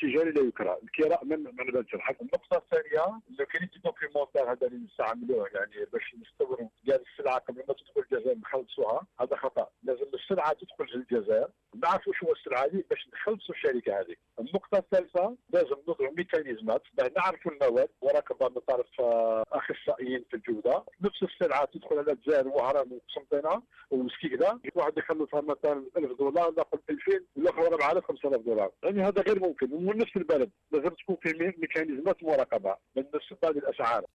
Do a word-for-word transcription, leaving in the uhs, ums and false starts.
التجاري لا يكره، الكراء من من باب الحق. النقطه الثانيه، لو كاين دي دوكيومونتير هذا اللي نستعملوه يعني باش نستوروا كاع السلعه قبل ما تدخل الجزائر نخلصوها، هذا خطا. لازم السلعه تدخل للجزائر نعرفوا شو السلعه هذه باش نخلصوا الشركه هذه. النقطه الثالثه، لازم نضعوا ميكانيزمات باش نعرفوا المواد وراقبه من طرف اخصائيين في الجوده. نفس السلعه تدخل على الجزائر وهران وقسنطينه وسكيكدا، واحد يخلصها مثلا ألف دولار ناخذ ألفين والاخر أربعة آلاف خمسة آلاف دولار، يعني هذا غير ممكن. ومن نفس البلد لازم تكون في ميكانيزمات مراقبه من نفس هذه الاسعار.